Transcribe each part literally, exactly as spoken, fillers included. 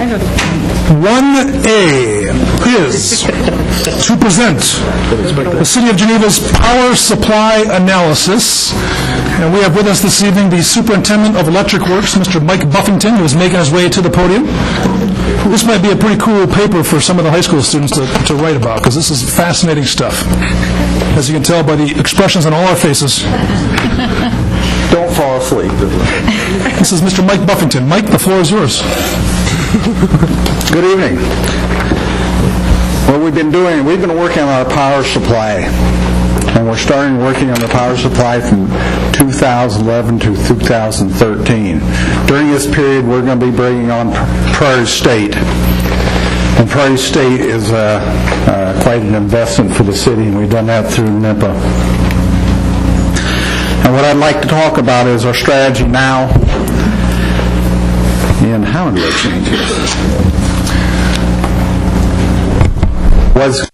one A is to present the City of Geneva's power supply analysis. And we have with us this evening the Superintendent of Electric Works, Mister Mike Buffington, who is making his way to the podium. This might be a pretty cool paper for some of the high school students to, to write about, because this is fascinating stuff, as you can tell by the expressions on all our faces. Don't fall asleep. This is Mister Mike Buffington. Mike, the floor is yours. Good evening. What we've been doing, we've been working on our power supply, and we're starting working on the power supply from two thousand eleven to two thousand thirteen. During this period, we're going to be bringing on Prairie State. And Prairie State is uh, uh, quite an investment for the city, and we've done that through N I P A. And what I'd like to talk about is our strategy now. And how do I change it? Was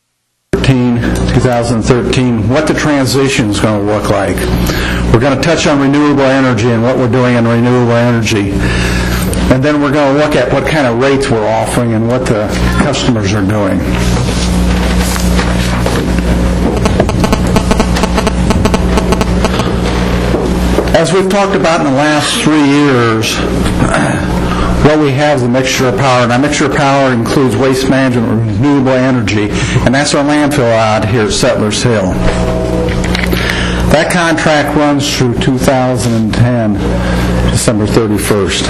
twenty thirteen, what the transition is going to look like. We're going to touch on renewable energy and what we're doing in renewable energy. And then we're going to look at what kind of rates we're offering and what the customers are doing. As we've talked about in the last three years, what we have is a mixture of power, and our mixture of power includes waste management and renewable energy, and that's our landfill out here at Settlers Hill. That contract runs through two thousand ten, December thirty-first.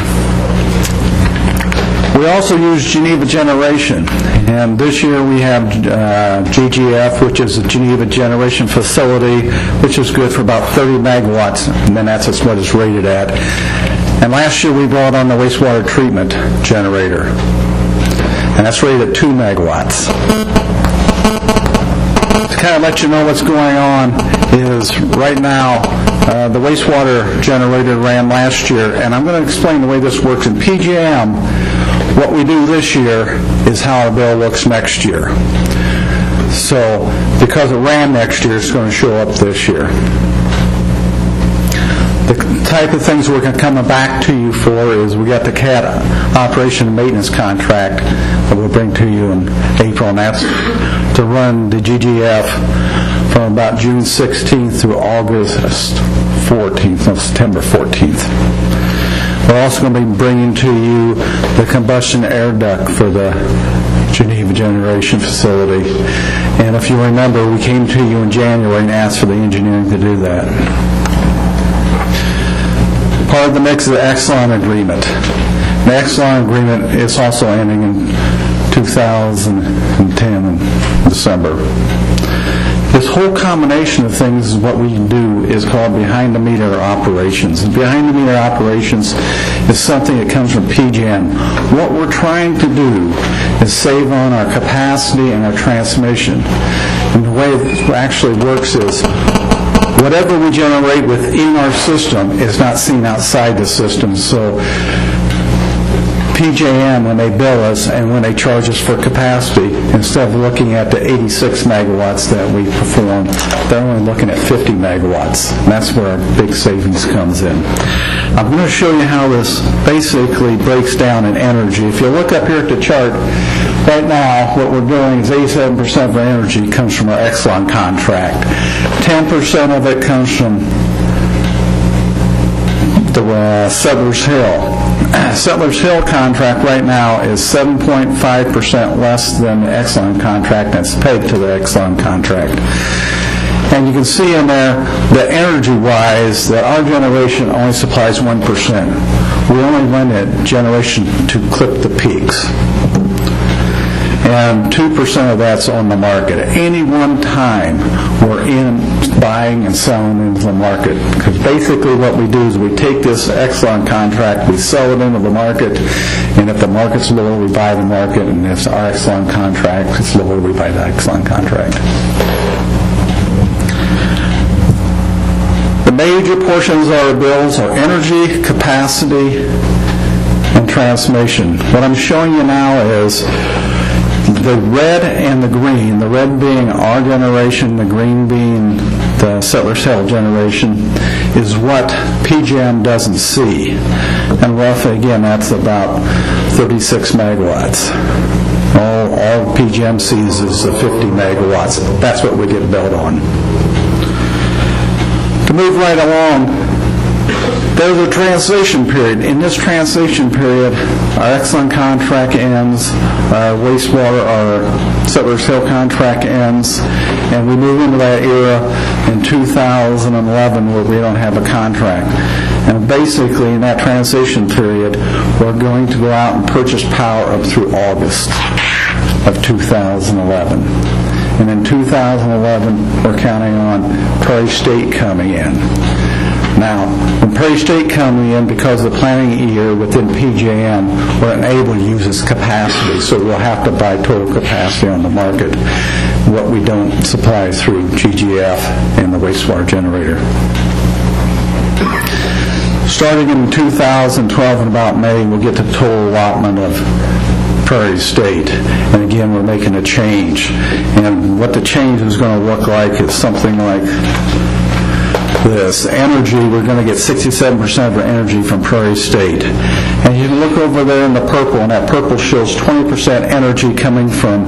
We also use Geneva Generation, and this year we have uh, G G F, which is a Geneva Generation Facility, which is good for about thirty megawatts, and then that's what it's rated at. And last year we brought on the wastewater treatment generator, and that's rated at two megawatts. To kind of let you know what's going on is right now uh, the wastewater generator ran last year, and I'm going to explain the way this works in P J M. What we do this year is how our bill looks next year. So because it ran next year, it's going to show up this year. The type of things we're going to come back to you for is we got the C A T operation and maintenance contract that we'll bring to you in April, and that's to run the G G F from about June sixteenth through August fourteenth, no, September fourteenth. We're also going to be bringing to you the combustion air duct for the Geneva Generation Facility. And if you remember, we came to you in January and asked for the engineering to do that. Part of the mix is the Exelon agreement. The Exelon agreement is also ending in two thousand ten in December. This whole combination of things is what we do is called behind-the-meter operations. And behind-the-meter operations is something that comes from P G M. What we're trying to do is save on our capacity and our transmission. And the way it actually works is whatever we generate within our system is not seen outside the system. So P J M, when they bill us and when they charge us for capacity, instead of looking at the eighty-six megawatts that we perform, they're only looking at fifty megawatts. And that's where our big savings comes in. I'm going to show you how this basically breaks down in energy. If you look up here at the chart, right now what we're doing is eighty-seven percent of our energy comes from our Exelon contract. ten percent of it comes from the uh, Settlers Hill. Settlers Hill contract right now is seven point five percent less than the Exelon contract, that's pegged to the Exelon contract. And you can see in there that energy-wise, that our generation only supplies one percent. We only run that generation to clip the peaks. And two percent of that's on the market. At any one time, we're in buying and selling into the market. Because basically what we do is we take this Exelon contract, we sell it into the market, and if the market's lower, we buy the market, and if our Exelon contract is lower, we buy the Exelon contract. The major portions of our bills are energy, capacity, and transmission. What I'm showing you now is the red and the green, the red being our generation, the green being the Settlers Hill generation, is what P J M doesn't see. And roughly, again, that's about thirty-six megawatts. All, all P J M sees is uh, fifty megawatts. That's what we get billed on. To move right along, there's a transition period. In this transition period, our Exxon contract ends, our wastewater, our Settlers Hill contract ends, and we move into that era in two thousand eleven where we don't have a contract. And basically, in that transition period, we're going to go out and purchase power up through August of two thousand eleven. And in two thousand eleven, we're counting on Prairie State coming in. Now, when Prairie State coming in, because of the planning year within P J M, we're unable to use its capacity, so we'll have to buy total capacity on the market, what we don't supply through G G F and the wastewater generator. Starting in two thousand twelve, in about May, we'll get the total allotment of Prairie State. And again, we're making a change. And what the change is going to look like is something like this. Energy, we're going to get sixty-seven percent of our energy from Prairie State. And you can look over there in the purple, and that purple shows twenty percent energy coming from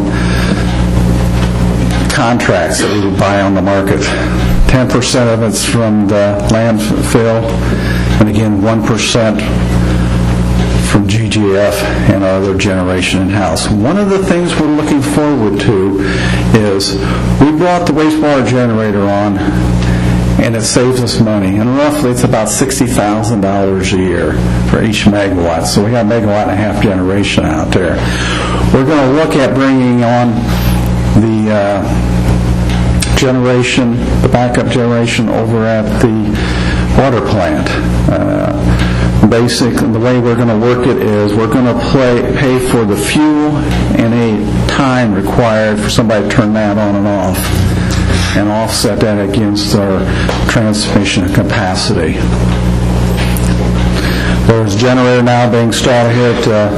contracts that we would buy on the market. ten percent of it's from the landfill, and again, one percent from G G F and our other generation in-house. One of the things we're looking forward to is we brought the wastewater generator on, and it saves us money. And roughly it's about sixty thousand dollars a year for each megawatt. So we got a megawatt and a half generation out there. We're going to look at bringing on the uh, generation, the backup generation over at the water plant. Uh, Basically, the way we're going to work it is we're going to play, pay for the fuel and a time required for somebody to turn that on and off, and offset that against our transmission capacity. There's a generator now being installed here at uh,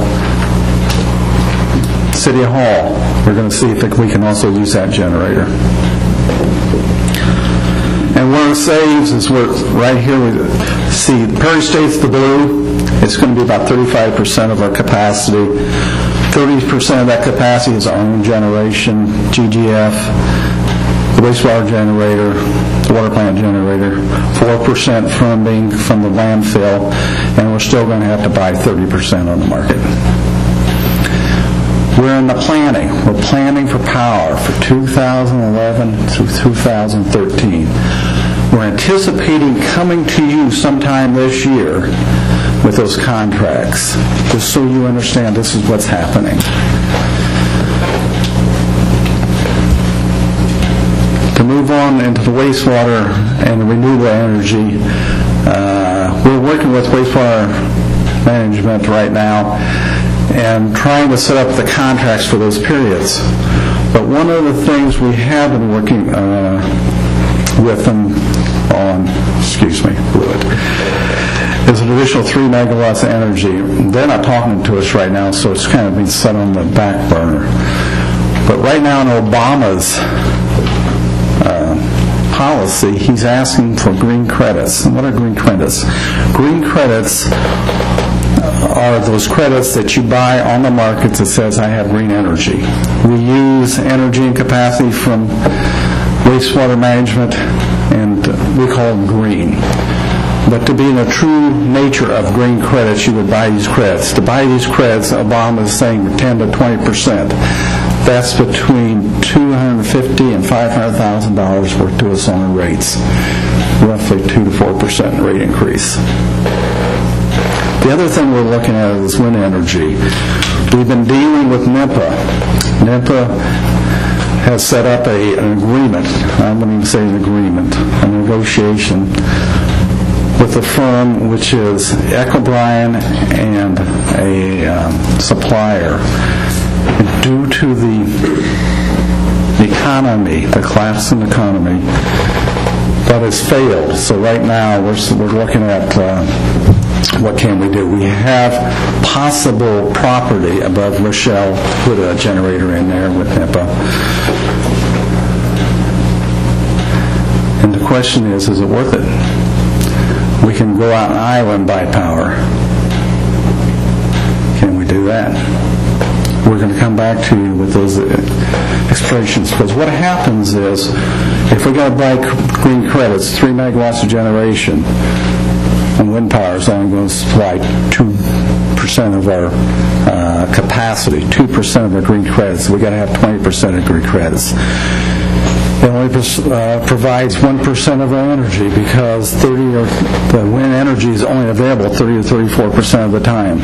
City Hall. We're going to see if we can also use that generator. And where it saves is where right here we see Prairie State's the blue. It's going to be about thirty-five percent of our capacity. thirty percent of that capacity is our own generation, G G F, the wastewater generator, the water plant generator, four percent from being from the landfill, and we're still going to have to buy thirty percent on the market. We're in the planning. We're planning for power for two thousand eleven through two thousand thirteen. We're anticipating coming to you sometime this year with those contracts, just so you understand this is what's happening. To move on into the wastewater and renewable energy, uh, we're working with wastewater management right now and trying to set up the contracts for those periods. But one of the things we have been working uh, with them on, excuse me, fluid, is an additional three megawatts of energy. They're not talking to us right now, so it's kind of been set on the back burner. But right now in Obama's uh, policy, he's asking for green credits. And what are green credits? Green credits are those credits that you buy on the market that says I have green energy. We use energy and capacity from wastewater management, and we call them green. But to be in the true nature of green credits, you would buy these credits. To buy these credits, Obama is saying ten to twenty percent. That's between two hundred fifty and five hundred thousand dollars worth to us on our rates, roughly two to four percent rate increase. The other thing we're looking at is wind energy. We've been dealing with NEPA. NEPA has set up a, an agreement, I wouldn't even say an agreement, a negotiation with a firm which is Echobrien and a um, supplier. And due to the economy, the collapse in the economy, that has failed. So right now we're, we're looking at uh, what can we do. We have possible property above Rochelle, put a generator in there with NEPA. And the question is, is it worth it? We can go out on an island and buy power. Can we do that? We're going to come back to you with those expressions, because what happens is, if we got to buy green credits, three megawatts of generation, and wind power is only going to supply two percent of our uh, capacity, two percent of our green credits. We've got to have twenty percent of green credits. It only uh, provides one percent of our energy, because thirty or the wind energy is only available thirty to thirty-four percent of the time.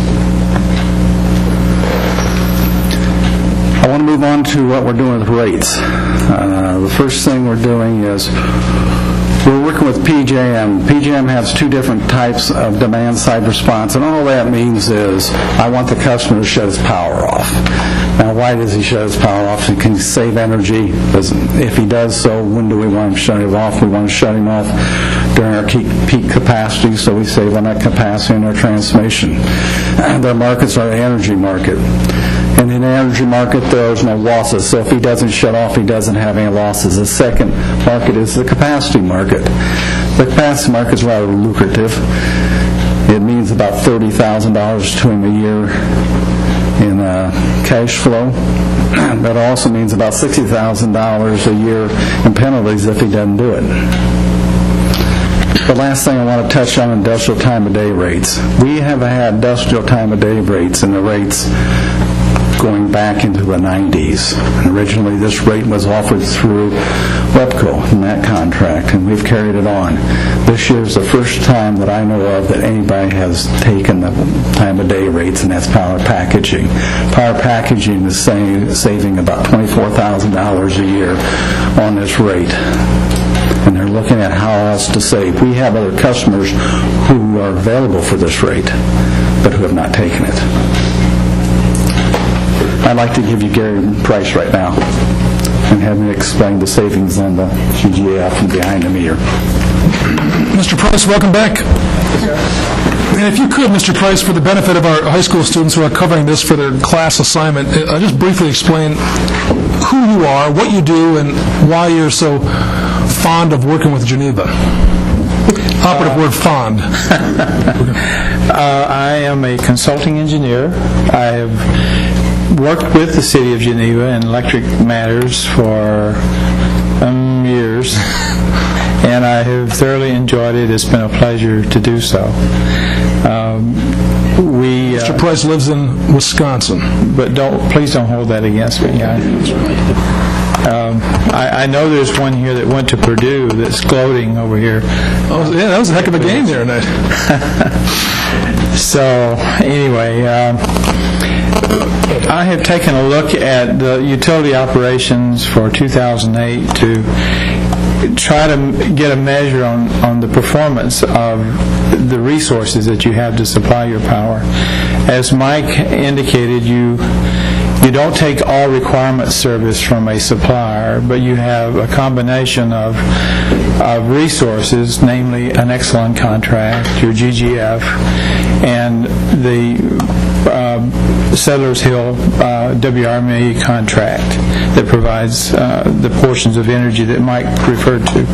I want to move on to what we're doing with rates. Uh, the first thing we're doing is we're working with P J M. P J M has two different types of demand-side response, and all that means is I want the customer to shut his power off. Now, why does he shut his power off? He can save energy. If he does so, when do we want him to shut it off? We want to shut him off during our peak, peak capacity, so we save on that capacity in our transmission. And our markets are the energy market. And in the energy market, there's no losses. So if he doesn't shut off, he doesn't have any losses. The second market is the capacity market. The capacity market is rather lucrative. It means about thirty thousand dollars to him a year in uh, cash flow. That also means about sixty thousand dollars a year in penalties if he doesn't do it. The last thing I want to touch on, industrial time of day rates. We have had industrial time of day rates, and the rates going back into the nineties. And originally this rate was offered through WEPCO in that contract, and we've carried it on. This year is the first time that I know of that anybody has taken the time of day rates, and that's Power Packaging. Power Packaging is saying, saving about twenty-four thousand dollars a year on this rate. And they're looking at how else to save. We have other customers who are available for this rate, but who have not taken it. I'd like to give you Gary Price right now and have him explain the savings on the G G A F from behind the meter. Mister Price, welcome back. And if you could, Mister Price, for the benefit of our high school students who are covering this for their class assignment, uh, just briefly explain who you are, what you do, and why you're so fond of working with Geneva. Operative uh, word, fond. uh, I am a consulting engineer. I have worked with the City of Geneva in electric matters for um, years, and I have thoroughly enjoyed it. It's been a pleasure to do so. Um, we, Mister Uh, Price lives in Wisconsin. But don't, please don't hold that against me. I, um, I, I know there's one here that went to Purdue that's gloating over here. Oh, yeah, that was a heck of a game there tonight. So, anyway, um, I have taken a look at the utility operations for two thousand eight to try to get a measure on, on the performance of the resources that you have to supply your power. As Mike indicated, you you don't take all requirement service from a supplier, but you have a combination of, of resources, namely an Exelon contract, your G G F, and the uh, Settlers Hill uh, W R M A contract that provides uh, the portions of energy that Mike referred to.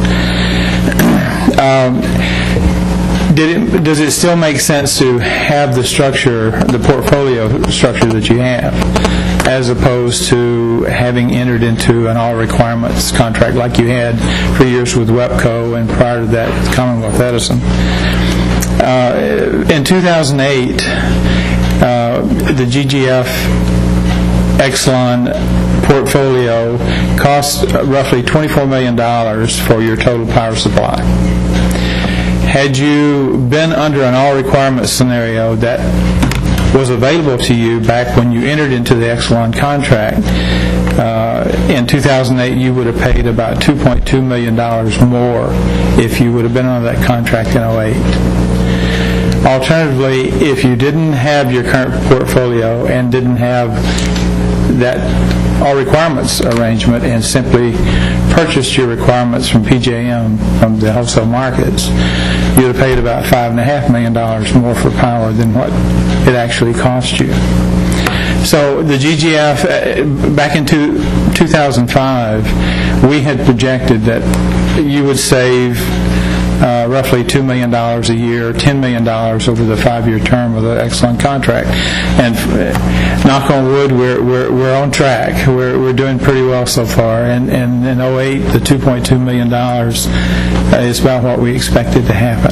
Um, Did it, does it still make sense to have the structure, the portfolio structure that you have, as opposed to having entered into an all-requirements contract like you had for years with WEPCO and prior to that Commonwealth Edison? Uh, in two thousand eight, uh, the G G F Exelon portfolio cost roughly twenty-four million dollars for your total power supply. Had you been under an all-requirement scenario that was available to you back when you entered into the Exelon contract, uh, in two thousand eight you would have paid about two point two million dollars more if you would have been on that contract in oh eight. Alternatively, if you didn't have your current portfolio and didn't have that all requirements arrangement and simply purchased your requirements from P J M, from the wholesale markets, you'd have paid about five and a half million dollars more for power than what it actually cost you. So the G G F, uh, back in two, two thousand five, we had projected that you would save uh, roughly two million dollars a year, ten million dollars over the five-year term of the Exelon contract. And uh, knock on wood, we're we're we're on track. We're we're doing pretty well so far. And, and in oh eight, the two point two million dollars uh, is about what we expected to happen.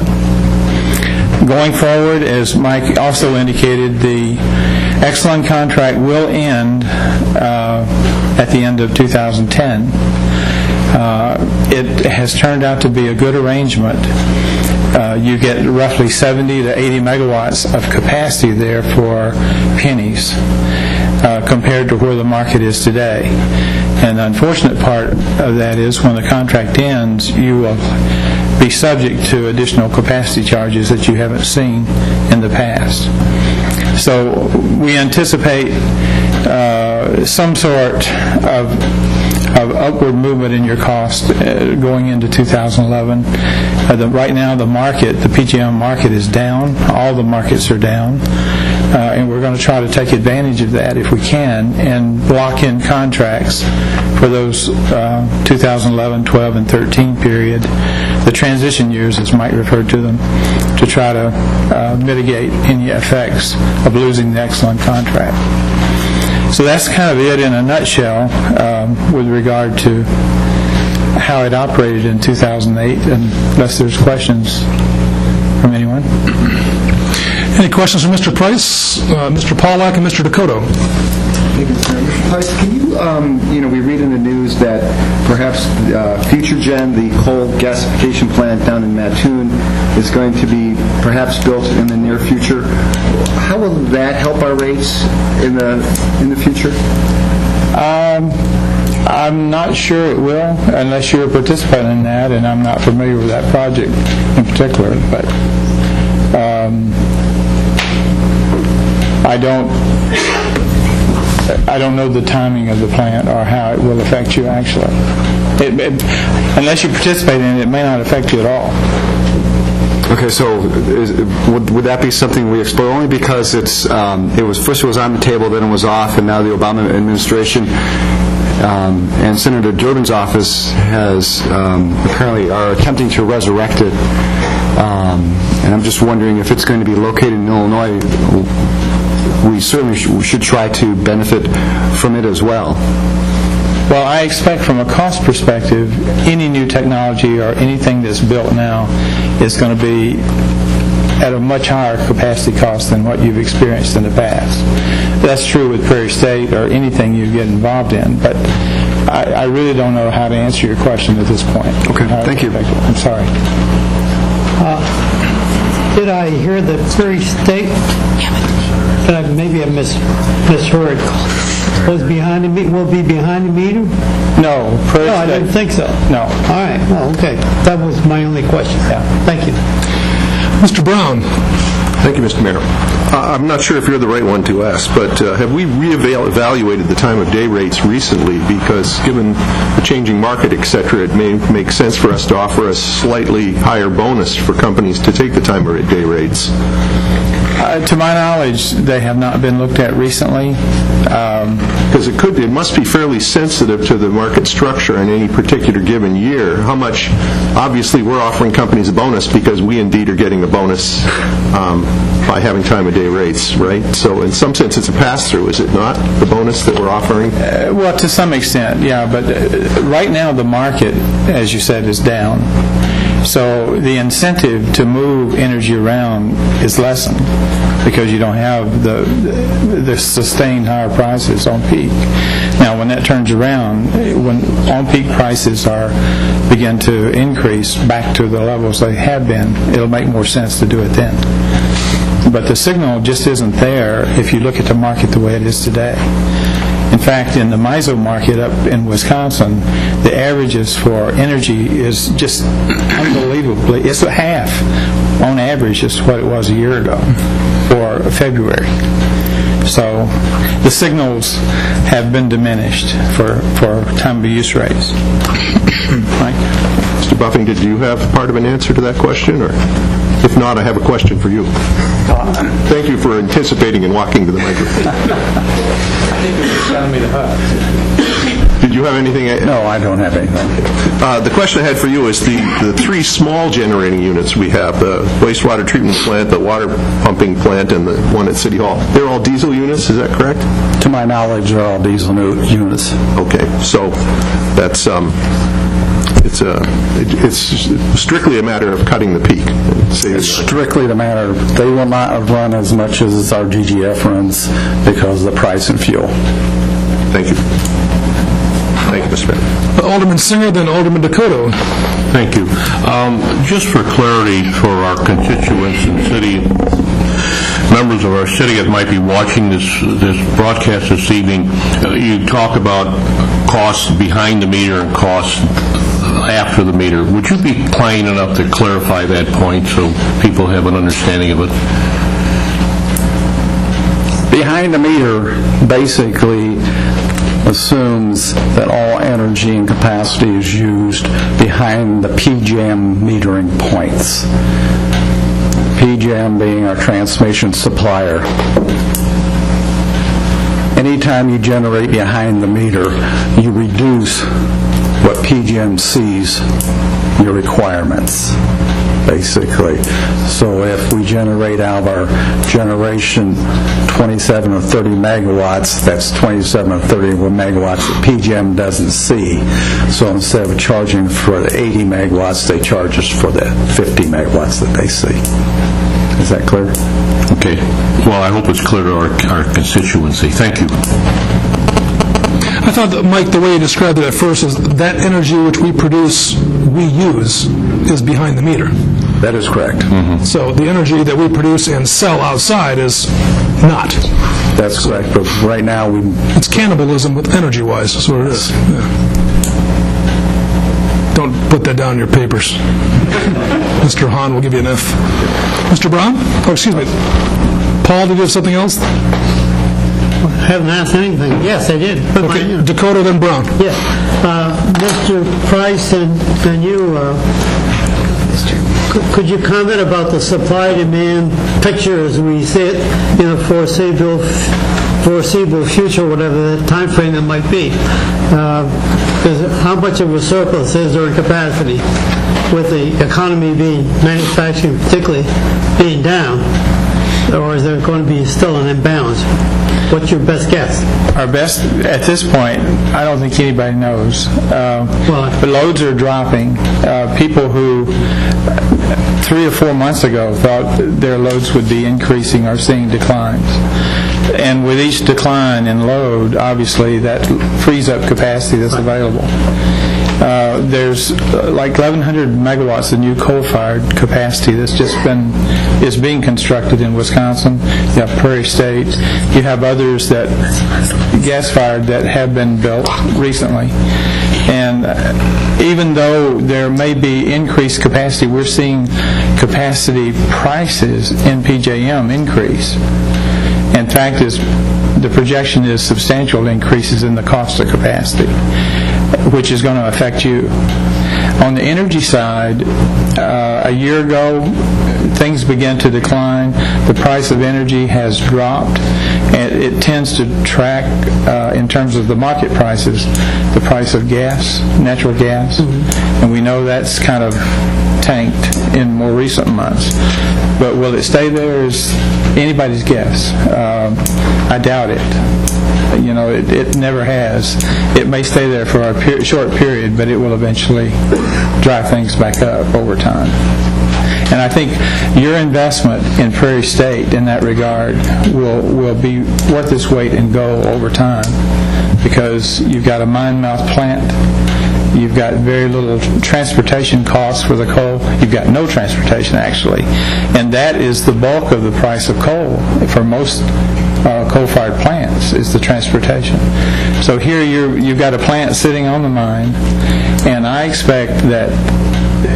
Going forward, as Mike also indicated, the Exelon contract will end uh, at the end of two thousand ten. Uh, it has turned out to be a good arrangement. Uh, you get roughly seventy to eighty megawatts of capacity there for pennies uh, compared to where the market is today. And the unfortunate part of that is when the contract ends, you will be subject to additional capacity charges that you haven't seen in the past. So we anticipate uh, some sort of, of upward movement in your cost uh, going into two thousand eleven. Uh, the, right now the market, the P J M market is down. All the markets are down. Uh, and we're going to try to take advantage of that if we can and block in contracts for those uh, two thousand eleven, twelve, and thirteen period, the transition years as Mike referred to them, to try to uh, mitigate any effects of losing the Exelon contract. So that's kind of it in a nutshell um, with regard to how it operated in two thousand eight, unless there's questions from anyone. Any questions from Mister Price, uh, Mister Pollack, and Mister Dakota? Thank you, sir. Mister Price, can you, um, you know, we read in the news that perhaps uh, FutureGen, the coal gasification plant down in Mattoon, is going to be perhaps built in the near future. How will that help our rates in the in the future? Um, I'm not sure it will, unless you're participating in that, and I'm not familiar with that project in particular. But um, I don't. I don't know the timing of the plant or how it will affect you actually. It, it, unless you participate in it, it may not affect you at all. Okay, so is, would, would that be something we explore only because it's um, it was first it was on the table, then it was off, and now the Obama administration um, and Senator Durbin's office has um, apparently are attempting to resurrect it. Um, and I'm just wondering if it's going to be located in Illinois. We certainly sh- should try to benefit from it as well. Well, I expect from a cost perspective, any new technology or anything that's built now is going to be at a much higher capacity cost than what you've experienced in the past. That's true with Prairie State or anything you get involved in, but I, I really don't know how to answer your question at this point. Okay, thank you. I'm sorry. Uh, did I hear that Prairie State, but I, maybe I mis- misheard, was behind the meter, will be behind the meter? No, Prairie No, I State- didn't think so. No. All right, well, okay. That was my only question. Yeah. Thank you. Mister Brown. Thank you, Mister Mayor. Uh, I'm not sure if you're the right one to ask, but uh, have we re-evaluated the time of day rates recently? Because given the changing market, et cetera, it may make sense for us to offer a slightly higher bonus for companies to take the time of day rates. Uh, to my knowledge, they have not been looked at recently. Because um, it could, it must be fairly sensitive to the market structure in any particular given year. How much? Obviously, we're offering companies a bonus because we indeed are getting a bonus um, by having time of day rates, right? So, in some sense, it's a pass-through, is it not? The bonus that we're offering. Uh, well, to some extent, yeah. But uh, right now, the market, as you said, is down. So the incentive to move energy around is lessened because you don't have the the sustained higher prices on peak. Now, when that turns around, when on-peak prices are begin to increase back to the levels they have been, it'll make more sense to do it then. But the signal just isn't there if you look at the market the way it is today. In fact, in the M I S O market up in Wisconsin, the averages for energy is just unbelievably, it's a half on average just what it was a year ago for February. So the signals have been diminished for, for time of use rates. Mike? Mister Buffington, do you have part of an answer to that question? Or If not, I have a question for you. Thank you for anticipating and walking to the microphone. I think you're just telling me to hug. Did you have anything? No, I don't have anything. Uh, the question I had for you is the, the three small generating units we have, the wastewater treatment plant, the water pumping plant, and the one at City Hall. They're all diesel units, is that correct? To my knowledge, they're all diesel nu- units. Okay, so that's um, it's a it, it's strictly a matter of cutting the peak. It's strictly the matter. They will not run as much as our G G F runs because of the price in fuel. Thank you. Thank you, Mister Mayor. Alderman Singer, then Alderman Dakota. Thank you. Um, just for clarity for our constituents and city members of our city that might be watching this this broadcast this evening, uh, you talk about costs behind the meter and costs after the meter. Would you be kind enough to clarify that point so people have an understanding of it? Behind the meter basically assumes that all energy and capacity is used behind the P J M metering points. P J M being our transmission supplier. Anytime you generate behind the meter, you reduce what P J M sees your requirements, basically. So if we generate out of our generation twenty-seven or thirty megawatts, that's twenty-seven or thirty megawatts that P J M doesn't see. So instead of charging for the eighty megawatts, they charge us for the fifty megawatts that they see. Is that clear? Okay. Well, I hope it's clear to our, our constituency. Thank you. I thought that, Mike, the way you described it at first is that energy which we produce, we use, is behind the meter. That is correct. Mm-hmm. So the energy that we produce and sell outside is not. That's correct. But right now, we It's cannibalism with energy-wise, is what it is. Yeah. Don't put that down in your papers. Mister Hahn will give you an F. Mister Brown? Oh, excuse me. Paul, did you have something else? I haven't asked anything. Yes, I did. Put Okay, my- Dakota, then Brown. Yes. Uh, Mister Price and and you, uh, could- could you comment about the supply-demand picture as we see it in a foreseeable foreseeable future, whatever the time frame it might be? Because how much of a surplus is there in capacity with the economy being, manufacturing particularly, being down? Or is there going to be still an imbalance? What's your best guess? Our best, at this point, I don't think anybody knows. Uh, Well, but loads are dropping. Uh, people who three or four months ago thought their loads would be increasing are seeing declines. And with each decline in load, obviously that frees up capacity that's available. Uh, there's uh, like eleven hundred megawatts of new coal-fired capacity that's just been is being constructed in Wisconsin. You have Prairie State. You have others that gas-fired that have been built recently. And uh, even though there may be increased capacity, we're seeing capacity prices in P J M increase. In fact, is the projection is substantial increases in the cost of capacity, which is going to affect you. On the energy side, uh, a year ago, things began to decline. The price of energy has dropped, and it tends to track, uh, in terms of the market prices, the price of gas, natural gas, mm-hmm. and we know that's kind of tanked in more recent months. But will it stay there is anybody's guess. Um, I doubt it. You know, it, it never has. It may stay there for a per- short period, but it will eventually drive things back up over time. And I think your investment in Prairie State in that regard will will be worth its weight in gold over time, because you've got a mine mouth plant. You've got very little transportation costs for the coal. You've got no transportation, actually. And that is the bulk of the price of coal for most uh, coal-fired plants, is the transportation. So here you're, you've got a plant sitting on the mine, and I expect that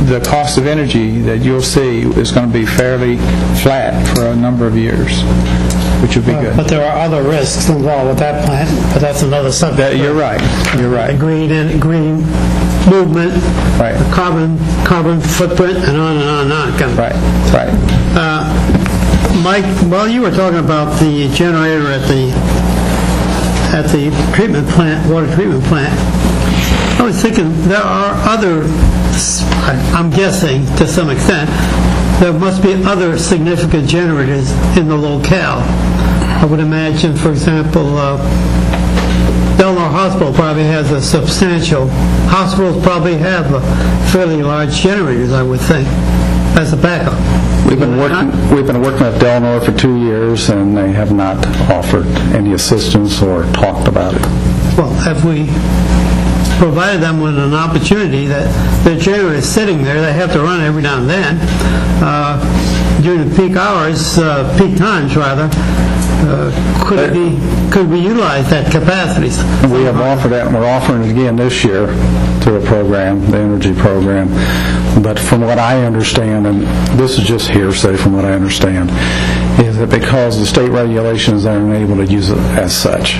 the cost of energy that you'll see is going to be fairly flat for a number of years, which will be good. But there are other risks involved with that plant, but that's another subject. That- you're right. You're right. The green and green movement, Right. the carbon carbon footprint, and on and on and on. Kind of. Right. Right. Uh, Mike, while you were talking about the generator at the at the treatment plant, water treatment plant, I was thinking there are other, I'm guessing to some extent, there must be other significant generators in the locale. I would imagine, for example, uh, Delmar Hospital probably has a substantial, hospitals probably have a fairly large generators, I would think, as a backup. We've been working, we've been working with Delnor for two years, and they have not offered any assistance or talked about it. Well, have we provided them with an opportunity that their generator is sitting there, they have to run every now and then, uh, during the peak hours, uh, peak times rather, uh, could it be, could we utilize that capacity? We have offered that, and we're offering it again this year through a program, the energy program. But from what I understand, and this is just hearsay from what I understand, is that because the state regulations are unable to use it as such.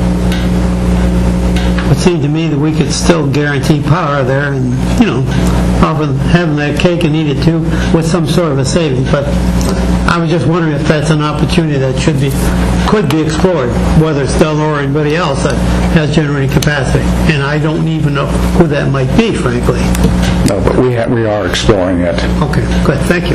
It seemed to me that we could still guarantee power there and, you know, often having that cake and eat it too with some sort of a savings. But I was just wondering if that's an opportunity that should be, could be explored, whether it's Delnor or anybody else that has generating capacity. And I don't even know who that might be, frankly. No, but we, ha- we are exploring it. Okay, good, thank you.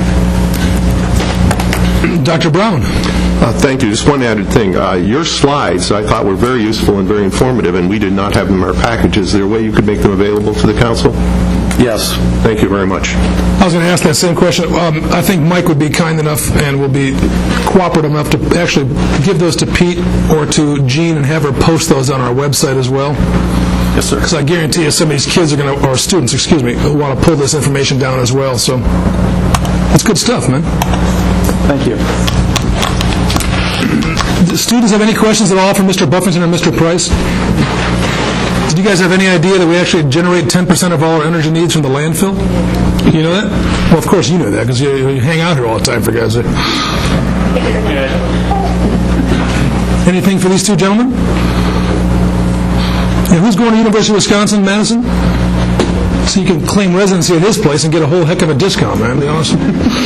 Doctor Brown. Uh, Thank you. Just one added thing. Uh, Your slides, I thought, were very useful and very informative, and we did not have them in our packages. Is there a way you could make them available to the council? Yes. Thank you very much. I was going to ask that same question. Um, I think Mike would be kind enough and will be cooperative enough to actually give those to Pete or to Jean and have her post those on our website as well. Yes, sir. Because I guarantee you some of these kids are going to, or students, excuse me, will want to pull this information down as well. So it's good stuff, man. Thank you. Do students have any questions at all for Mister Buffington or Mister Price? Did you guys have any idea that we actually generate ten percent of all our energy needs from the landfill? You know that? Well, of course you know that because you, you hang out here all the time, for God's sake. Anything for these two gentlemen? And who's going to University of Wisconsin-Madison? So you can claim residency at his place and get a whole heck of a discount, man, to be honest.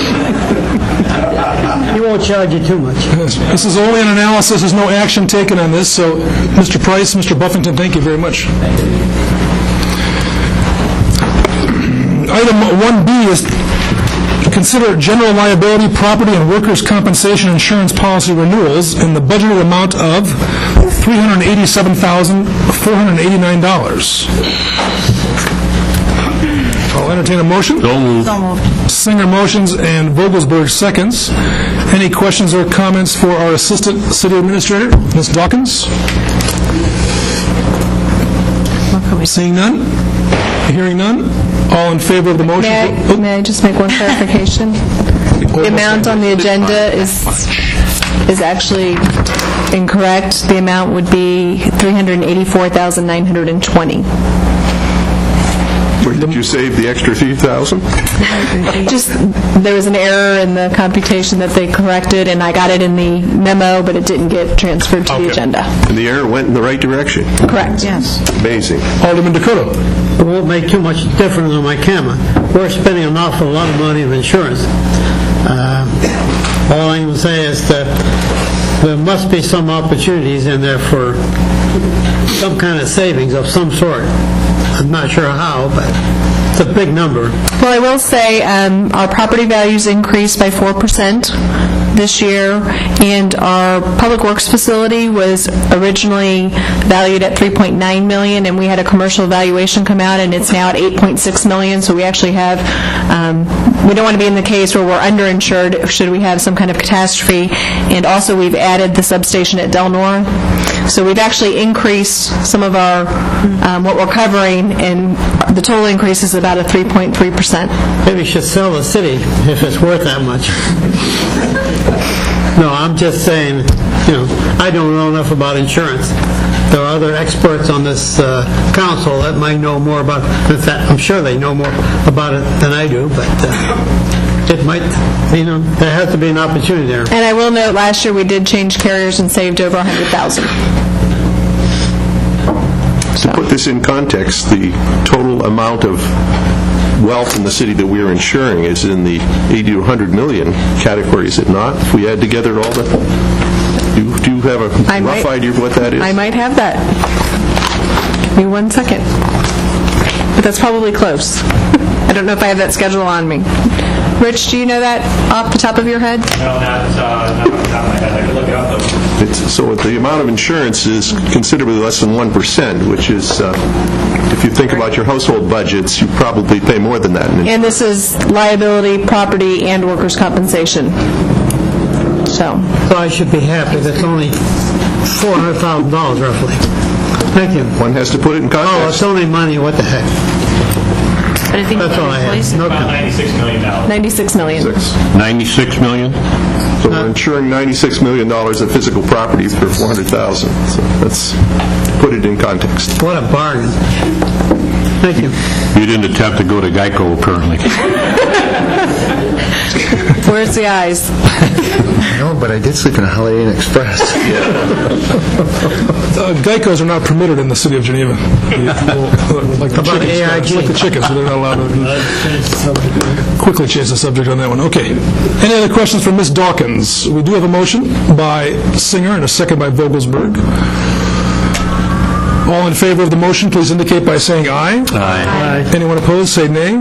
He won't charge you too much. This is only an analysis. There's no action taken on this. So, Mister Price, Mister Buffington, thank you very much. Item one B is to consider general liability, property, and workers' compensation insurance policy renewals in the budgeted amount of three hundred eighty-seven thousand four hundred eighty-nine dollars. I'll entertain a motion. So moved. Singer motions and Vogelsberg seconds. Any questions or comments for our Assistant City Administrator, Miz Dawkins? Seeing none? Hearing none? All in favor of the motion? May I, may I just make one clarification? The amount on the agenda is is actually incorrect. The amount would be three hundred eighty-four thousand nine hundred twenty. Where did you save the extra few thousand? Just, there was an error in the computation that they corrected, and I got it in the memo, but it didn't get transferred to the agenda. And the error went in the right direction. Correct, yes. Amazing. Alderman Dakota. It won't make too much difference on my camera. We're spending an awful lot of money on insurance. Uh, all I can say is that there must be some opportunities in there for some kind of savings of some sort. I'm not sure how, but it's a big number. Well, I will say um, our property values increased by four percent this year, and our public works facility was originally valued at three point nine million dollars, and we had a commercial valuation come out, and it's now at eight point six million dollars, so we actually have, um, we don't want to be in the case where we're underinsured should we have some kind of catastrophe, and also we've added the substation at Delnor. So we've actually increased some of our, um, what we're covering, and the total increase is about a three point three percent. Maybe you should sell the city if it's worth that much. No, I'm just saying, you know, I don't know enough about insurance. there are other experts on this uh, council that might know more about, in fact, I'm sure they know more about it than I do, but uh, it might, you know, there has to be an opportunity there. And I will note, last year we did change carriers and saved over one hundred thousand dollars. To put this in context, the total amount of wealth in the city that we are insuring is in the eighty to one hundred million category, is it not? If we add together all the... Do you, do you have a I rough might, idea of what that is? I might have that. Give me one second. But that's probably close. I don't know if I have that schedule on me. Rich, do you know that off the top of your head? No, not, uh, not off the top of my head. I can look it up, though. It's, so the amount of insurance is considerably less than one percent, which is, uh, if you think about your household budgets, you probably pay more than that. And this is liability, property, and workers' compensation. So, So I should be happy. That's only four hundred thousand dollars roughly. Thank you. One has to put it in context. Oh, it's only money. What the heck? but I think That's all I have. No About ninety-six million dollars. ninety-six million dollars. ninety-six million dollars? So we're insuring ninety-six million dollars of physical property for four hundred thousand dollars. So let's put it in context. What a bargain. Thank you. You didn't attempt to go to Geico, apparently. Where's the eyes? No, but I did sleep in a Holiday Inn Express. Uh, Geicos are not permitted in the city of Geneva. Like the About chickens, A I G. it's like the chickens, so they're not allowed to quickly change the subject on that one. Okay. Any other questions for Miz Dawkins? We do have a motion by Singer and a second by Vogelsberg. All in favor of the motion, please indicate by saying aye. Aye. Anyone opposed, say nay.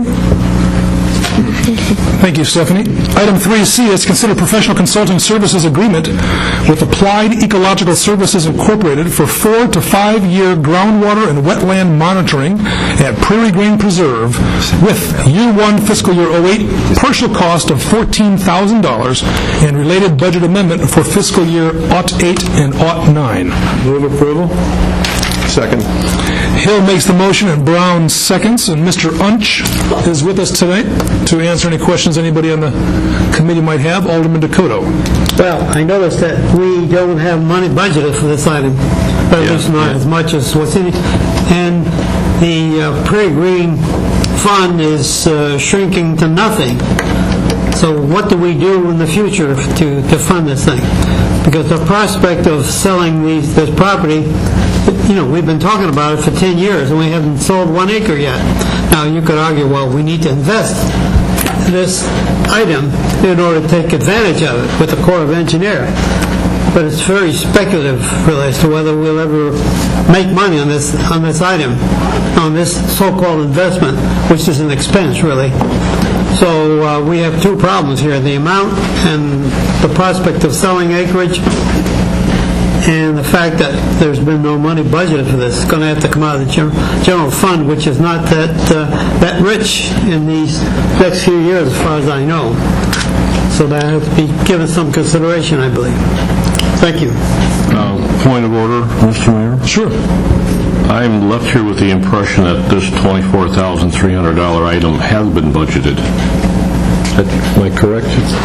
Thank you, Stephanie. Item three C is consider professional consulting services agreement with Applied Ecological Services Incorporated for four to five-year groundwater and wetland monitoring at Prairie Green Preserve with year one fiscal year oh eight partial cost of fourteen thousand dollars and related budget amendment for fiscal year oh eight and oh nine. Move approval. Second. Hill makes the motion and Brown seconds, and Mister Unch is with us tonight to answer any questions anybody on the committee might have. Alderman Dakota. Well, I noticed that we don't have money budgeted for this item, but at least not as much as what's in it. And the uh, Prairie Green Fund is uh, shrinking to nothing. So what do we do in the future to, to fund this thing? Because the prospect of selling these, this property, you know, we've been talking about it for ten years and we haven't sold one acre yet. Now, you could argue, well, we need to invest this item in order to take advantage of it with the Corps of Engineers. But it's very speculative, really, as to whether we'll ever make money on this on this item, on this so-called investment, which is an expense, really. So uh, we have two problems here, the amount and the prospect of selling acreage, and the fact that there's been no money budgeted for this. It's going to have to come out of the gen- general fund, which is not that uh, that rich in these next few years, as far as I know. So that has to be given some consideration, I believe. Thank you. Uh, point of order, Mister Mayor? Sure. I'm left here with the impression that this twenty-four thousand three hundred dollars item has been budgeted. Am I correct?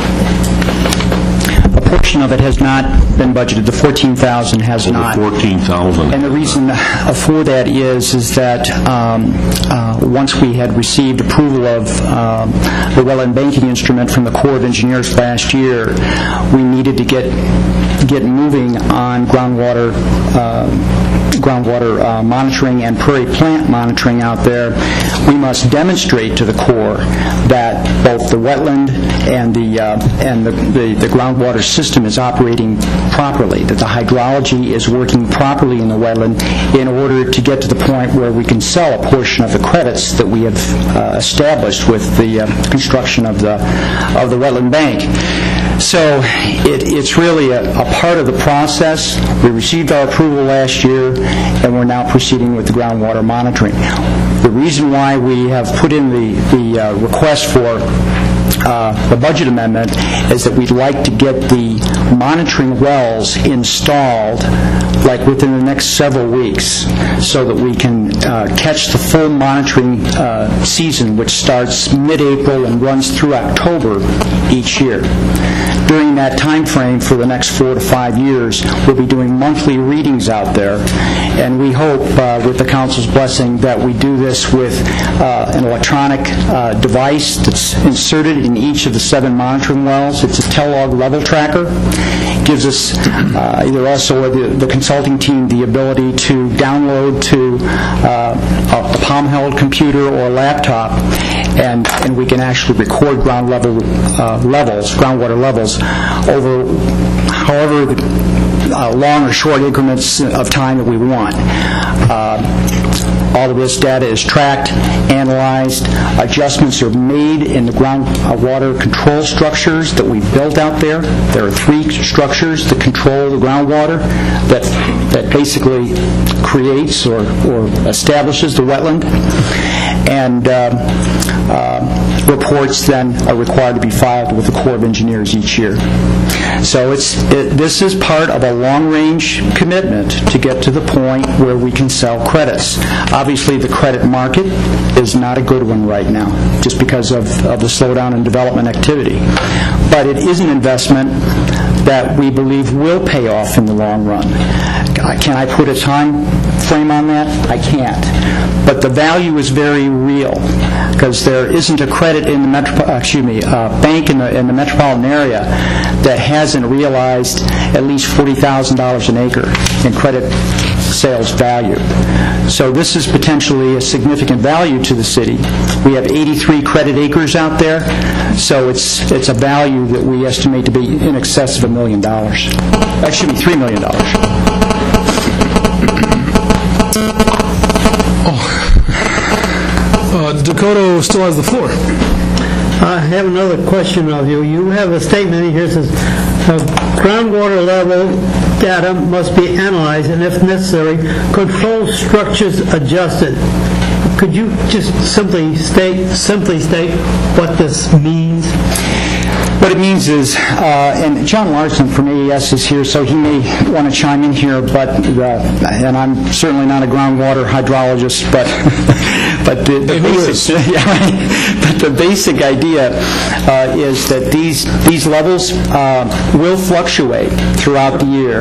A portion of it has not been budgeted. The fourteen thousand has not. fourteen thousand. And the reason for that is is that um, uh, once we had received approval of um, the wetland banking instrument from the Corps of Engineers last year, we needed to get get moving on groundwater uh, groundwater uh, monitoring and prairie plant monitoring out there. We must demonstrate to the Corps that both the wetland and the uh, and the, the, the groundwater system is operating properly, that the hydrology is working properly in the wetland in order to get to the point where we can sell a portion of the credits that we have uh, established with the uh, construction of the of the wetland bank. So it, it's really a, a part of the process. We received our approval last year, and we're now proceeding with the groundwater monitoring. The reason why we have put in the, the uh, request for uh, the budget amendment is that we'd like to get the monitoring wells installed like within the next several weeks so that we can uh, catch the full monitoring uh, season, which starts mid-April and runs through October each year. during that time frame for the next four to five years, we'll be doing monthly readings out there. And we hope, uh, with the council's blessing, that we do this with uh, an electronic uh, device that's inserted in each of the seven monitoring wells. It's a Telog level tracker. It gives us, uh, either us or the, the consulting team, the ability to download to uh, a, a palm-held computer or a laptop, and, and we can actually record ground level uh, levels, groundwater levels, over however uh, long or short increments of time that we want. Uh, all of this data is tracked, analyzed, adjustments are made in the groundwater control structures that we've built out there. There are three structures that control the groundwater that, that basically creates or, or establishes the wetland. And uh, uh, reports then are required to be filed with the Corps of Engineers each year. So it's it, this is part of a long-range commitment to get to the point where we can sell credits. Obviously, the credit market is not a good one right now, just because of, of the slowdown in development activity. But it is an investment that we believe will pay off in the long run. Can I put a time frame on that? I can't. But the value is very real, because there isn't a credit in the metro, uh, excuse me, uh, bank in the in the metropolitan area that hasn't realized at least forty thousand dollars an acre in credit sales value. So this is potentially a significant value to the city. We have eighty-three credit acres out there, so it's it's a value that we estimate to be in excess of a million dollars. Actually, three million dollars. Uh, Dakota still has the floor. I have another question of you. You have a statement in here that says uh, groundwater level data must be analyzed and, if necessary, control structures adjusted. Could you just simply state simply state what this means? What it means is, uh, and John Larson from A E S is here, so he may want to chime in here, but uh, and I'm certainly not a groundwater hydrologist, but but the, the basic, yeah, right. But the basic idea uh, is that these these levels uh, will fluctuate throughout the year,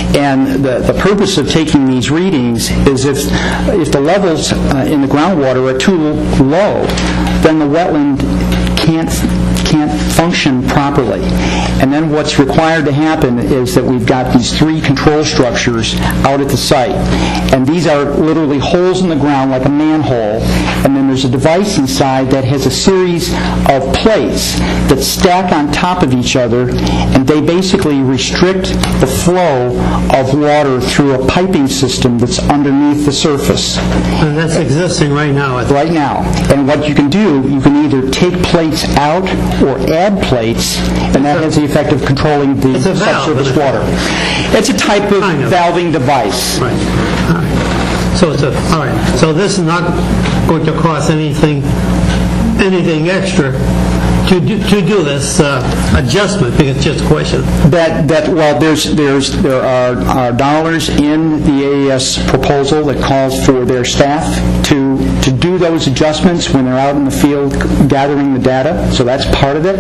and the the purpose of taking these readings is if if the levels uh, in the groundwater are too low, then the wetland can't can't function properly. And then what's required to happen is that we've got these three control structures out at the site. And these are literally holes in the ground like a manhole. And then there's a device inside that has a series of plates that stack on top of each other, and they basically restrict the flow of water through a piping system that's underneath the surface. And that's existing right now. Right now. And what you can do, you can either take plates out or add plates, and that has the effect of controlling the subsurface water. It's a type of kind of valving device. Right. All right. So it's a all right. So this is not going to cost anything anything extra to do, to do this uh, adjustment, because it's just a question. That that well, there's there's there are, are dollars in the A E S proposal that calls for their staff to to do those adjustments when they're out in the field gathering the data. So that's part of it.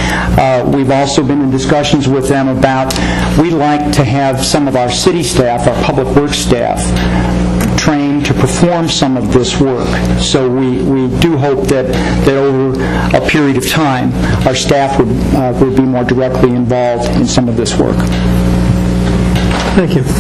Uh, we've also been in discussions with them about we'd like to have some of our city staff, our public works staff, trained to perform some of this work. So we, we do hope that, that over a period of time, our staff would, uh, would be more directly involved in some of this work. Thank you.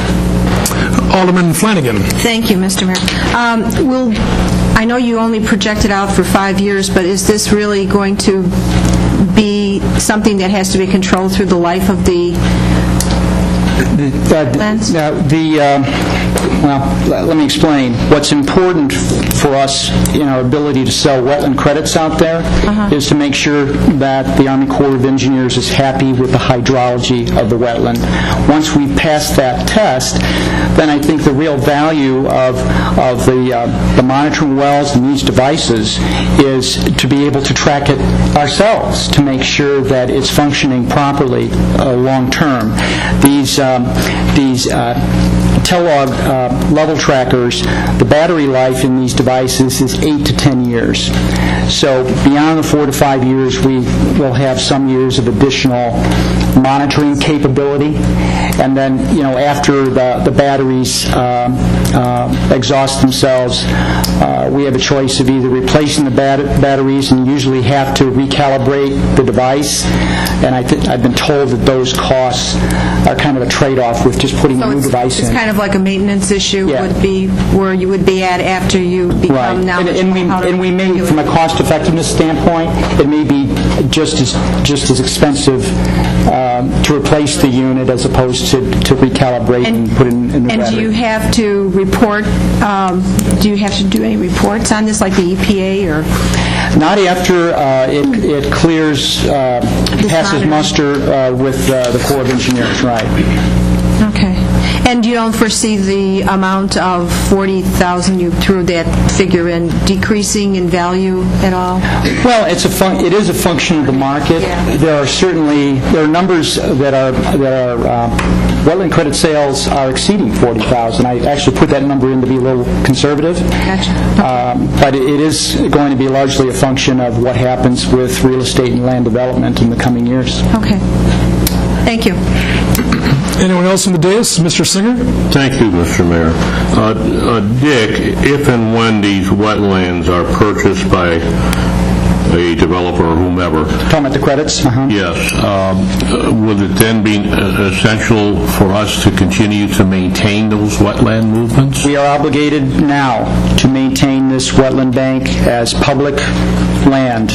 Alderman Flanagan. Thank you, Mister Mayor. Um, will, I know you only projected out for five years, but is this really going to be something that has to be controlled through the life of the The, uh, the uh, well, let, let me explain. What's important for us in our ability to sell wetland credits out there uh-huh. is to make sure that the Army Corps of Engineers is happy with the hydrology of the wetland. Once we pass that test, then I think the real value of of the uh, the monitoring wells and these devices is to be able to track it ourselves to make sure that it's functioning properly uh, long term. These um, these uh, Telog uh, level trackers, the battery life in these devices devices is eight to ten years. So beyond the four to five years, we will have some years of additional monitoring capability. And then, you know, after the, the batteries uh, uh, exhaust themselves, uh, we have a choice of either replacing the bat- batteries and usually have to recalibrate the device. And I th- I've been told that those costs are kind of a trade-off with just putting so a new it's, device it's in. It's kind of like a maintenance issue Yeah. would be where you would be at after you become Right. And, knowledgeable. and, we, how to and we may, do from a it. cost-effectiveness standpoint, it may be just as just as expensive um, to replace the unit as opposed to, to recalibrate and, and put in, in the And battery. do you have to report, um, do you have to do any reports on this, like the E P A or? Not after uh, it, it clears, uh, passes monitoring. muster uh, with uh, the Corps of Engineers, right. Okay. And you don't foresee the amount of forty thousand you threw that figure in decreasing in value at all? Well, it's a fun- it is a function of the market. Yeah. There are certainly there are numbers that are that are uh, wetland credit sales are exceeding forty thousand. I actually put that number in to be a little conservative. Gotcha. Um, but it is going to be largely a function of what happens with real estate and land development in the coming years. Okay. Thank you. Anyone else in the dais? Mister Singer? Thank you, Mister Mayor. Uh, uh, Dick, if and when these wetlands are purchased by a developer or whomever, Talking about the credits? Uh-huh. yes, um, will it then be uh, essential for us to continue to maintain those wetland movements? We are obligated now to maintain this wetland bank as public land.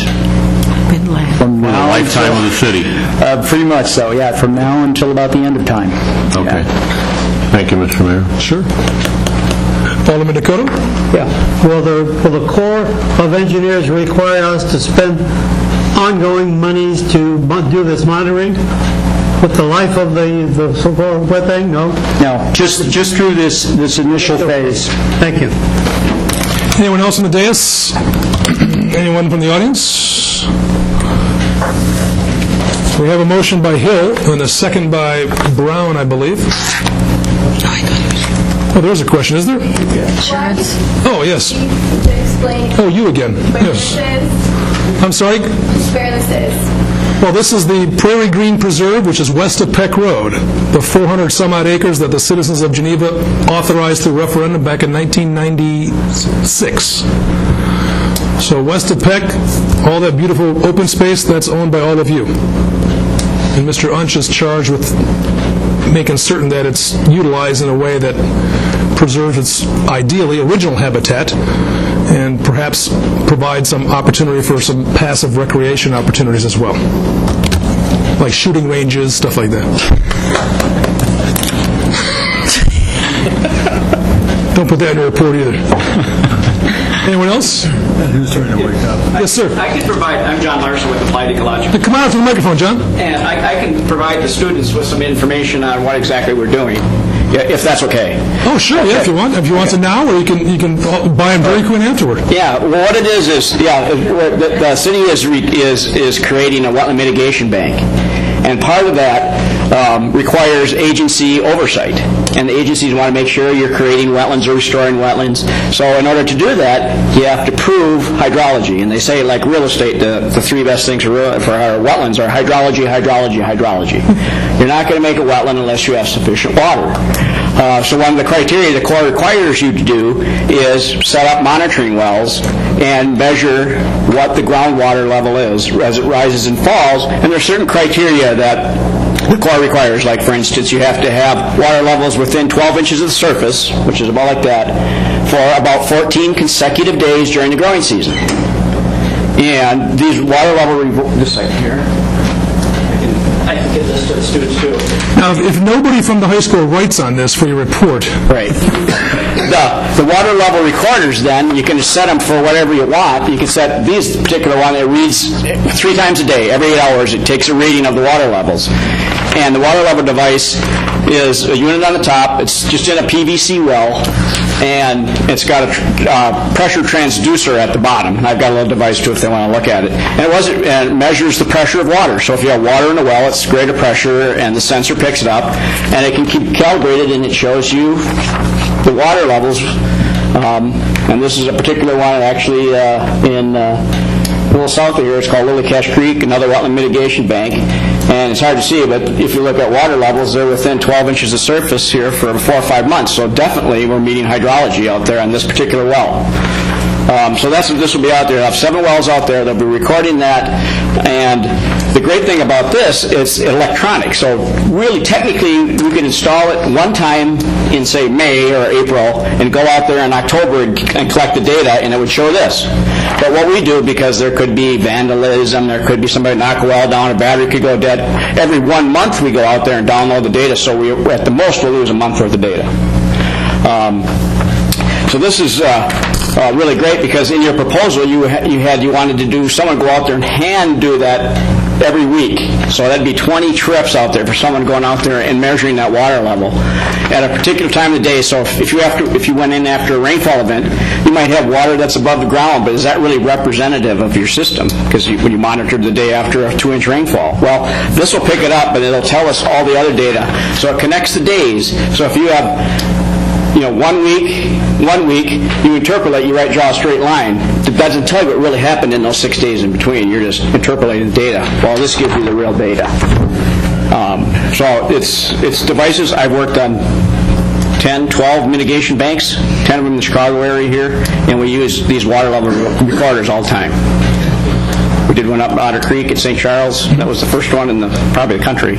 From For the now lifetime until- of the city? Uh, pretty much so, yeah, from now until about the end of time. Okay. Yeah. Thank you, Mister Mayor. Sure. Alderman Dakota? Yeah. Will the, will the Corps of Engineers require us to spend ongoing monies to mo- do this monitoring with the life of the, the so-called wet thing? No? No, just just through this this initial phase. Thank you. Anyone else in the dais? Anyone from the audience? We have a motion by Hill and a second by Brown, I believe. Oh, there's a question, is there? Oh, yes. Oh, you again. Yes. I'm sorry? Where this is. Well, this is the Prairie Green Preserve, which is west of Peck Road, the four hundred some odd acres that the citizens of Geneva authorized through referendum back in nineteen ninety-six. So west of Peck, all that beautiful open space, that's owned by all of you. And Mister Unch is charged with making certain that it's utilized in a way that preserves its ideally original habitat and perhaps provides some opportunity for some passive recreation opportunities as well, like shooting ranges, stuff like that. Don't put that in your report either. Anyone else? Who's trying to wake up? Yes, sir. I can provide, I'm John Larson with Applied Ecological. Come on to the microphone, John. And I, I can provide the students with some information on what exactly we're doing, yeah, if that's okay. Oh, sure, yeah, if you want. If you want to now, or you can you can buy them Dairy Queen afterward. Yeah, well, what it is is, yeah, the, the city is re, is is creating a wetland mitigation bank, and part of that um, requires agency oversight, and the agencies want to make sure you're creating wetlands or restoring wetlands. So in order to do that, you have to prove hydrology, and they say, like real estate, the, the three best things for, real, for our wetlands are hydrology, hydrology, hydrology. You're not going to make a wetland unless you have sufficient water. Uh, so one of the criteria the Corps requires you to do is set up monitoring wells and measure what the groundwater level is as it rises and falls, and there are certain criteria that the Corps requires, like for instance you have to have water levels within twelve inches of the surface, which is about like that, for about fourteen consecutive days during the growing season. And these water level, revo- this second here, I can give this to the students too. Now, if nobody from the high school writes on this for your report, right? The, the water level recorders, then, you can set them for whatever you want. You can set these particular one that reads three times a day, every eight hours. It takes a reading of the water levels. And the water level device is a unit on the top. It's just in a P V C well, and it's got a uh, pressure transducer at the bottom. And I've got a little device too if they want to look at it. And it, was, and it measures the pressure of water. So if you have water in a well, it's greater pressure, and the sensor picks it up, and it can keep calibrated, and it shows you the water levels Um, and this is a particular one actually uh, in uh, a little south of here. It's called Lily Cache Creek, another wetland mitigation bank. And it's hard to see, but if you look at water levels, they're within twelve inches of surface here for four or five months. So definitely we're meeting hydrology out there on this particular well. Um, so that's this will be out there. I'll have seven wells out there. They'll be recording that. And the great thing about this, it's electronic. So really, technically, we can install it one time in, say, May or April, and go out there in October and, and collect the data, and it would show this. But what we do, because there could be vandalism, there could be somebody knock a well down, a battery could go dead, every one month we go out there and download the data, so we, at the most, we'll lose a month worth of data. Um, so this is uh, uh, really great, because in your proposal, you, ha you had you wanted to do, someone go out there and hand do that every week. So that'd be twenty trips out there for someone going out there and measuring that water level at a particular time of the day. So if, if you have to, if you went in after a rainfall event, you might have water that's above the ground, but is that really representative of your system? Because you, when you monitored the day after a two-inch rainfall, well, this will pick it up, but it'll tell us all the other data. So it connects the days. So if you have, you know, one week, one week, you interpolate, you write, draw a straight line. It doesn't tell you what really happened in those six days in between. You're just interpolating the data. Well, this gives you the real data. Um, so it's it's devices. I've worked on ten, twelve mitigation banks, ten of them in the Chicago area here, and we use these water level recorders all the time. We did one up Otter Creek at Saint Charles. That was the first one in the probably the country.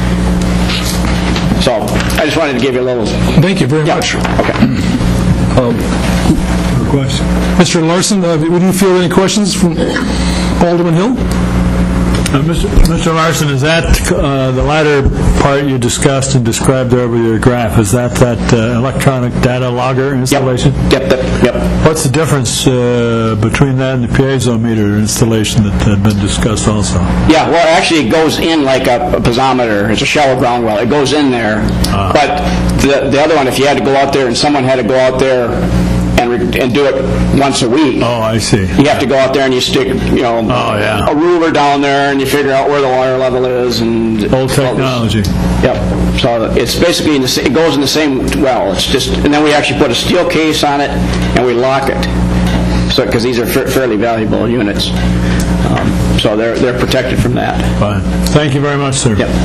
So I just wanted to give you a little... Thank you very yeah. much. Okay. Um, question. Mister Larson, uh, would you field any questions from Alderman Hill? Uh, Mister Mister Larson, is that uh, the latter part you discussed and described there with your graph? Is that that uh, electronic data logger installation? Yep. Yep. Yep. yep. What's the difference uh, between that and the piezometer installation that had been discussed also? Yeah. Well, actually, it goes in like a, a piezometer. It's a shallow ground well. It goes in there. Uh. But the the other one, if you had to go out there and someone had to go out there and, re and do it once a week. Oh, I see. You have to go out there and you stick, you know, oh, yeah. a ruler down there and you figure out where the water level is and old technology. Yep. So it's basically in the it goes in the same well. It's just, and then we actually put a steel case on it and we lock it. So because these are fa fairly valuable units, um, so they're they're protected from that. Fine. Thank you very much, sir. Yep.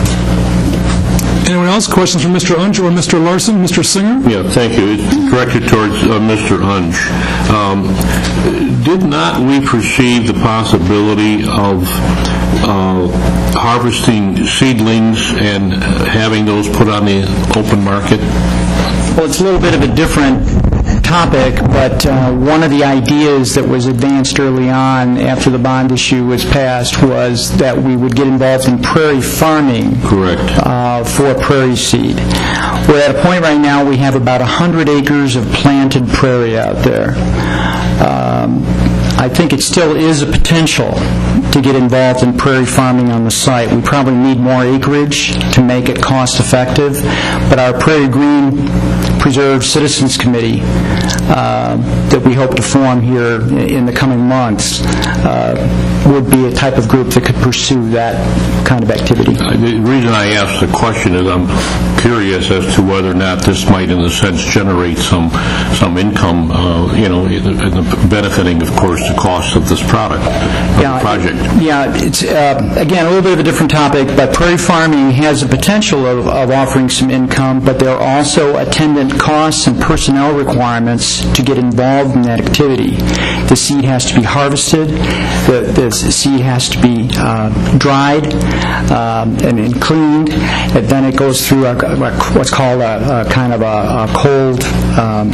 Anyone else? Questions from Mister Unge or Mister Larson? Mister Singer? Yeah, thank you. It's directed towards uh, Mister Unge. Um, did not we perceive the possibility of uh, harvesting seedlings and having those put on the open market? Well, it's a little bit of a different topic, but uh, one of the ideas that was advanced early on after the bond issue was passed was that we would get involved in prairie farming. Correct. Uh, for prairie seed. We're at a point right now we have about one hundred acres of planted prairie out there. Um, I think it still is a potential to get involved in prairie farming on the site. We probably need more acreage to make it cost effective, but our Prairie Green Preserve Citizens Committee uh, that we hope to form here in the coming months uh, would be a type of group that could pursue that kind of activity. Uh, the reason I asked the question is I'm curious as to whether or not this might, in a sense, generate some some income, uh, you know, in the, in the benefiting, of course, the cost of this product, of yeah, the project. Yeah, it's, uh, again, a little bit of a different topic, but prairie farming has the potential of, of offering some income, but there are also attendant costs and personnel requirements to get involved in that activity. The seed has to be harvested, the, the seed has to be uh, dried um, and, and cleaned, and then it goes through a, a, what's called a, a kind of a, a cold um,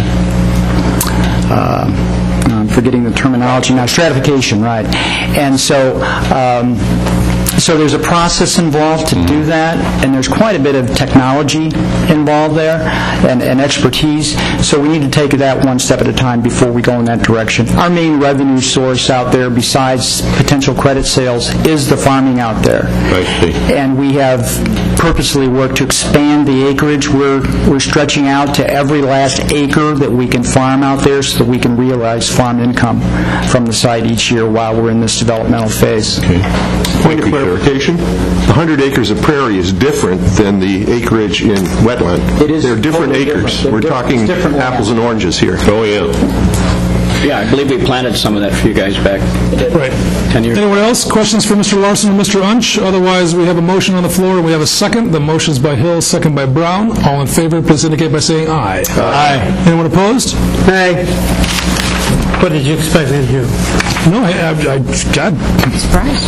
uh, I'm forgetting the terminology now, stratification, right. And so um, so there's a process involved to do that, and there's quite a bit of technology involved there and, and expertise, so we need to take that one step at a time before we go in that direction. Our main revenue source out there, besides potential credit sales, is the farming out there. I see. And we have purposely worked to expand the acreage. We're, we're stretching out to every last acre that we can farm out there so that we can realize farm income from the site each year while we're in this developmental phase. Okay. Point of clarification. clarification. one hundred acres of prairie is different than the acreage in wetland. It is They're different totally acres. different. They're We're different- talking it's different land. apples and oranges here. Oh, yeah. Yeah, I believe we planted some of that for you guys back Right. ten years. Anyone else? Questions for Mister Larson and Mister Unch? Otherwise, we have a motion on the floor, and we have a second. The motion's by Hill, second by Brown. All in favor, please indicate by saying aye. Aye. Anyone opposed? Hey, what did you expect me to do? No, I, I, I God. Surprised.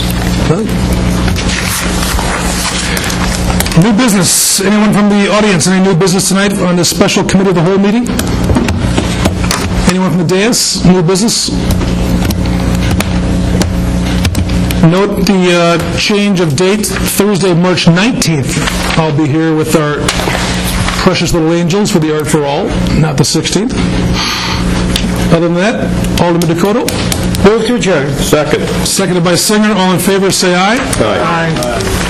New business. Anyone from the audience, any new business tonight on this special committee of the whole meeting? Anyone from the dais? New business? Note the uh, change of date, Thursday, March nineteenth. I'll be here with our precious little angels for the Art for All, not the sixteenth. Other than that, Alderman Dakota? Move to adjourn. Second. Seconded by Singer. All in favor, say aye. Aye. Aye.